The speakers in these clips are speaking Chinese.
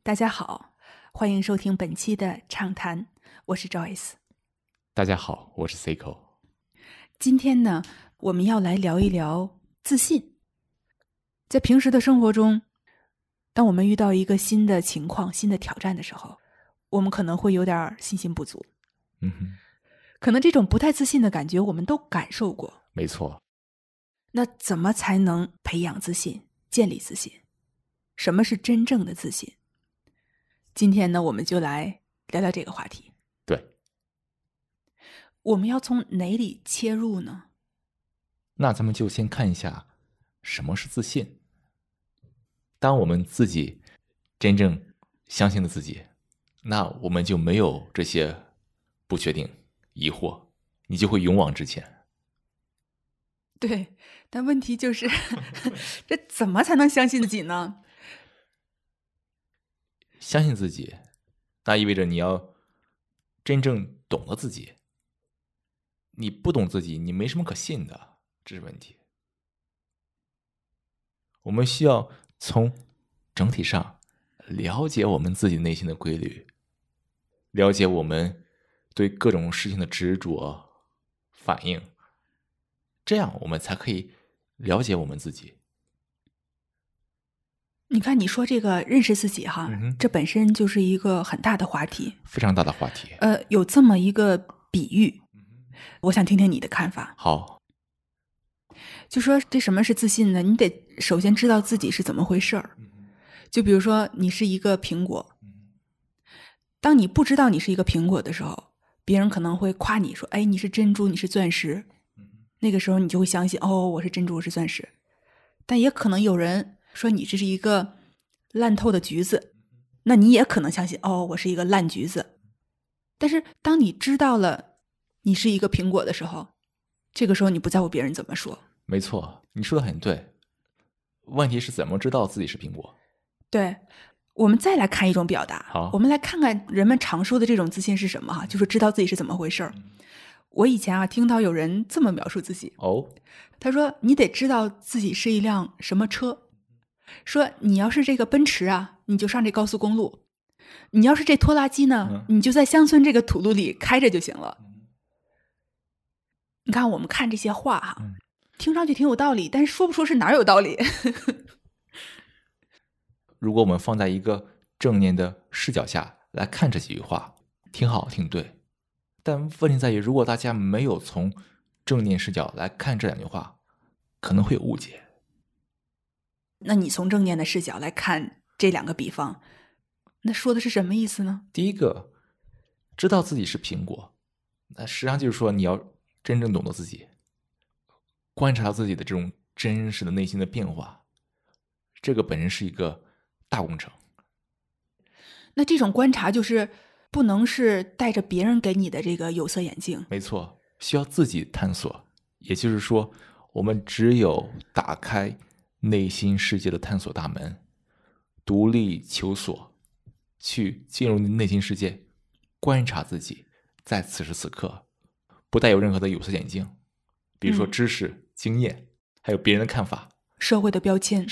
大家好，欢迎收听本期的畅谈，我是 Joyce。 大家好，我是 Seiko。 今天呢，我们要来聊一聊自信。在平时的生活中，当我们遇到一个新的情况、新的挑战的时候，我们可能会有点信心不足。可能这种不太自信的感觉，我们都感受过。 没错。 那怎么才能培养自信、建立自信？什么是真正的自信？今天呢，我们就来聊聊这个话题。 对。 我们要从哪里切入呢？ 那咱们就先看一下什么是自信。当我们自己真正相信了自己，那我们就没有这些不确定、疑惑，你就会勇往直前。 对，但问题就是这怎么才能相信自己呢？ 相信自己，那意味着你要真正懂得自己。你不懂自己，你没什么可信的，这是问题。我们需要从整体上了解我们自己内心的规律，了解我们对各种事情的执着反应，这样我们才可以了解我们自己。 你看，你说这个认识自己哈，这本身就是一个很大的话题， 非常大的话题。 有这么一个比喻，我想听听你的看法。 好， 就说这什么是自信呢？你得首先知道自己是怎么回事儿。就比如说，你是一个苹果，当你不知道你是一个苹果的时候，别人可能会夸你说：“哎，你是珍珠，你是钻石。”那个时候你就会相信：“哦，我是珍珠，我是钻石。”但也可能有人说你这是一个烂透的橘子，那你也可能相信：“哦，我是一个烂橘子。”但是当你知道了你是一个苹果的时候，这个时候你不在乎别人怎么说。 没错，你说的很对。问题是怎么知道自己是苹果？ 对，我们再来看一种表达。 好， 我们来看看人们常说的这种自信是什么哈，就是知道自己是怎么回事儿。我以前听到有人这么描述自己，他说你得知道自己是一辆什么车，说你要是这个奔驰啊，你就上这高速公路；你要是这拖拉机呢，你就在乡村这个土路里开着就行了。你看我们看这些话哈，听上去挺有道理，但是说不出是哪有道理。 如果我们放在一个正念的视角下来看这几句话，挺好挺对。但问题在于，如果大家没有从正念视角来看这两句话，可能会有误解。 那你从正念的视角来看这两个比方，那说的是什么意思呢？ 第一个，知道自己是苹果，那实际上就是说你要真正懂得自己，观察自己的这种真实的内心的变化，这个本身是一个大工程。 那这种观察就是不能是带着别人给你的这个有色眼镜。 没错，需要自己探索。也就是说，我们只有打开内心世界的探索大门，独立求索，去进入内心世界，观察自己，在此时此刻不带有任何的有色眼镜，比如说知识、经验，还有别人的看法、 社会的标签。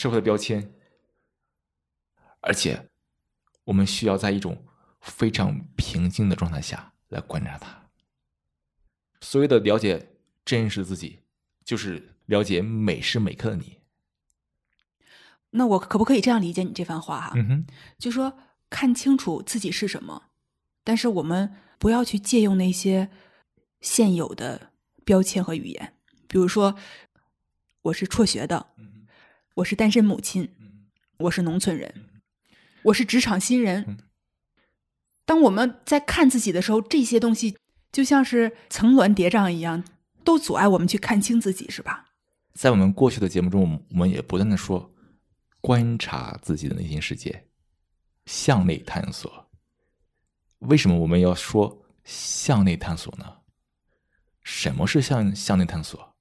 而且我们需要在一种非常平静的状态下来观察它。所谓的了解真实自己，就是了解每时每刻的你。 那我可不可以这样理解你这番话哈？就说看清楚自己是什么，但是我们不要去借用那些现有的标签和语言，比如说我是辍学的，我是单身母亲，我是农村人，我是职场新人。当我们在看自己的时候，这些东西就像是层峦叠嶂一样，都阻碍我们去看清自己，是吧？ 在我们过去的节目中，我们也不断的说观察自己的内心世界，向内探索。为什么我们要说向内探索呢？什么是向内探索？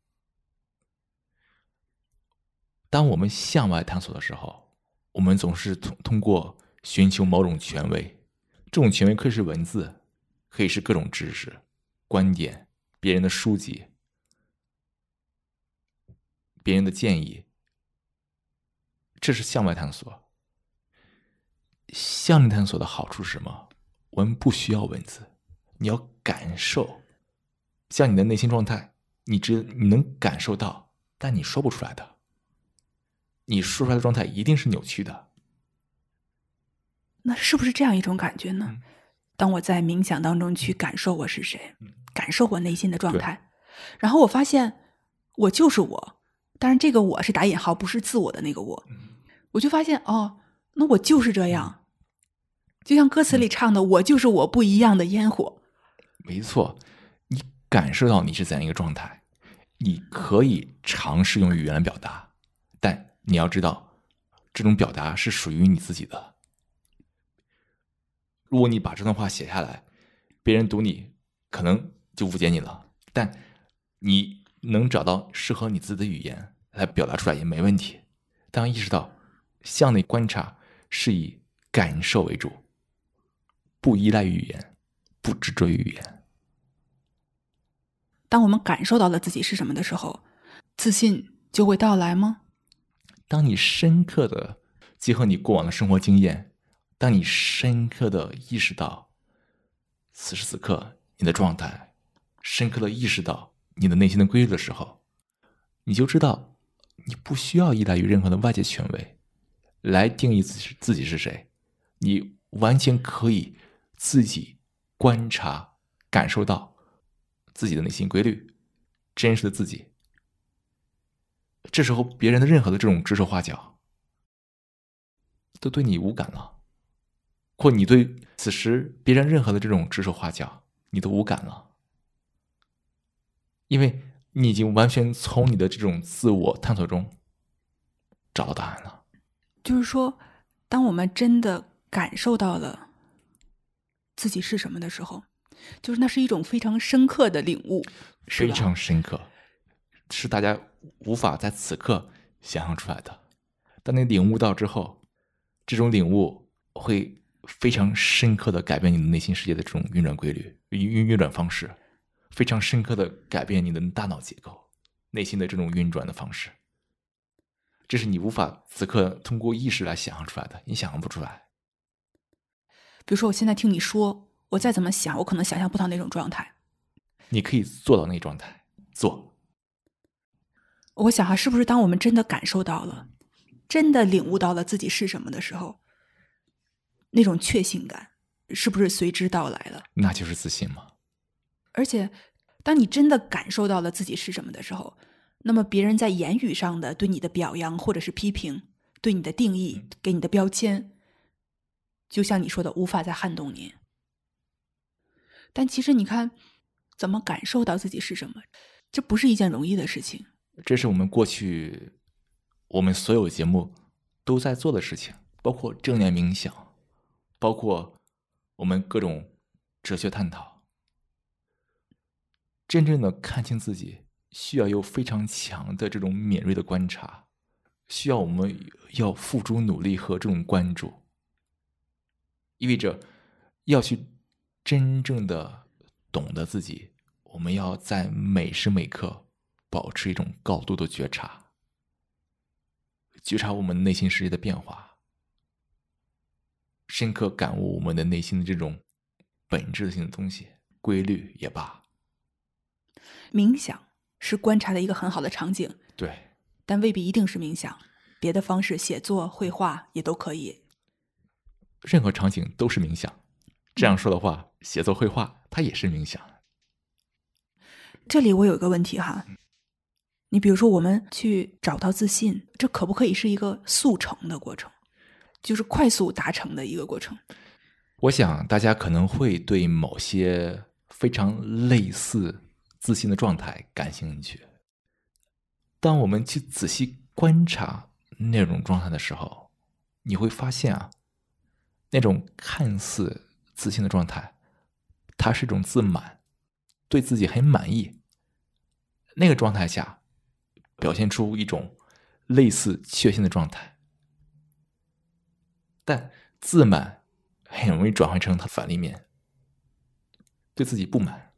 当我们向外探索的时候，我们总是通过寻求某种权威，这种权威可以是文字，可以是各种知识、观点、别人的书籍、别人的建议，这是向外探索。 向内探索的好处是什么？我们不需要文字，你要感受，像你的内心状态，你能感受到，但你说不出来的，你说出来的状态一定是扭曲的。 那是不是这样一种感觉呢？当我在冥想当中去感受我是谁，感受我内心的状态，然后我发现我就是我，当然这个我是打引号，不是自我的那个我，我就发现那我就是这样，就像歌词里唱的，我就是我不一样的烟火。 没错，你感受到你是怎样一个状态，你可以尝试用语言来表达，但你要知道这种表达是属于你自己的。如果你把这段话写下来，别人读你可能就误解你了，但你能找到适合你自己的语言来表达出来也没问题。当意识到向内观察是以感受为主，不依赖于语言，不执着于语言。 当我们感受到了自己是什么的时候，自信就会到来吗？ 当你深刻的结合你过往的生活经验，当你深刻的意识到此时此刻你的状态，深刻的意识到你的内心的规律的时候，你就知道你不需要依赖于任何的外界权威来定义自己是谁，你完全可以自己观察感受到自己的内心规律，真实的自己。这时候别人的任何的这种指手画脚都对你无感了，或你对此时别人任何的这种指手画脚你都无感了，因为你已经完全从你的这种自我探索中找到答案了。 就是说，当我们真的感受到了自己是什么的时候，就是那是一种非常深刻的领悟，是吧？ 非常深刻，是大家无法在此刻想象出来的。当你领悟到之后，这种领悟会非常深刻的改变你的内心世界的这种运转规律、运转方式，非常深刻的改变你的大脑结构、内心的这种运转的方式。这是你无法此刻通过意识来想象出来的，你想象不出来。 比如说我现在听你说，我再怎么想，我可能想象不到那种状态。 你可以做到那状态，做。 我想是不是当我们真的感受到了，真的领悟到了自己是什么的时候，那种确信感是不是随之到来了？ 那就是自信嘛。 而且当你真的感受到了自己是什么的时候，那么别人在言语上的对你的表扬或者是批评，对你的定义，给你的标签，就像你说的，无法再撼动你。但其实你看，怎么感受到自己是什么，这不是一件容易的事情。 这是我们过去我们所有节目都在做的事情，包括正念冥想，包括我们各种哲学探讨。真正的看清自己，需要有非常强的这种敏锐的观察，需要我们要付出努力和这种关注，意味着要去真正的懂得自己，我们要在每时每刻保持一种高度的觉察，觉察我们内心世界的变化，深刻感悟我们的内心的这种本质性的东西，规律也罢。 冥想是观察的一个很好的场景， 对， 但未必一定是冥想，别的方式，写作、绘画也都可以。 任何场景都是冥想。这样说的话，写作、绘画它也是冥想。 这里我有一个问题哈，你比如说我们去找到自信，这可不可以是一个速成的过程，就是快速达成的一个过程？ 我想大家可能会对某些非常类似自信的状态感兴趣。当我们去仔细观察那种状态的时候，你会发现啊，那种看似自信的状态，它是一种自满，对自己很满意。那个状态下表现出一种类似确信的状态，但自满很容易转换成它反立面，对自己不满。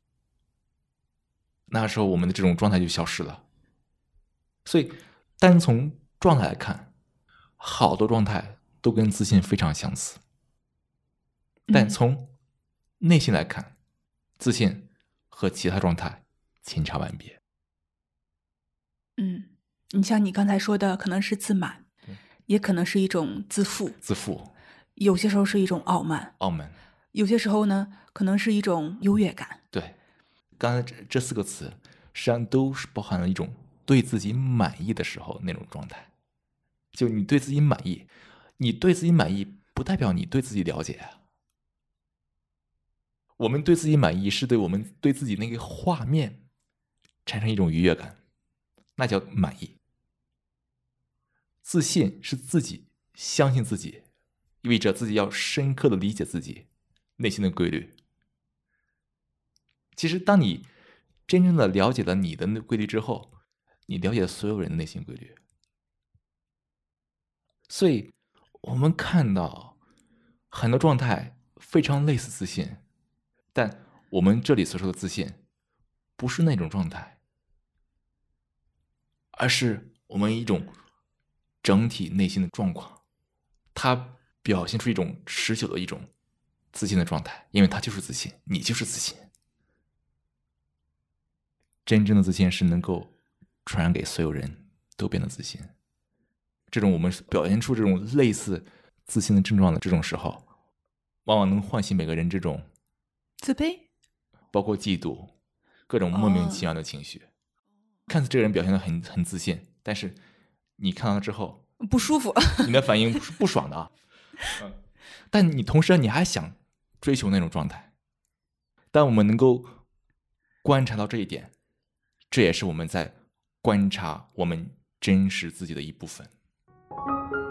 那时候我们的这种状态就消失了。所以单从状态来看，好多状态都跟自信非常相似。但从内心来看，自信和其他状态千差万别。 你像你刚才说的，可能是自满，也可能是一种自负，有些时候是一种傲慢，有些时候呢，可能是一种优越感。 对，刚才这4个词实际上都是包含了一种对自己满意的时候那种状态。就你对自己满意，你对自己满意不代表你对自己了解啊。我们对自己满意是对我们对自己那个画面产生一种愉悦感，那叫满意。自信是自己相信自己，意味着自己要深刻的理解自己内心的规律。其实当你真正的了解了你的规律之后，你了解了所有人的内心规律。所以我们看到很多状态非常类似自信，但我们这里所说的自信不是那种状态，而是我们一种整体内心的状况，它表现出一种持久的一种自信的状态，因为它就是自信，你就是自信。真正的自信是能够传染给所有人，都变得自信。这种我们表现出这种类似自信的症状的这种时候，往往能唤醒每个人这种自卑， 包括嫉妒，各种莫名其妙的情绪。看似这个人表现得很自信，但是你看到他之后不舒服， 你的反应是不爽的啊。但你同时你还想追求那种状态。当我们能够观察到这一点，这也是我们在观察我们真实自己的一部分。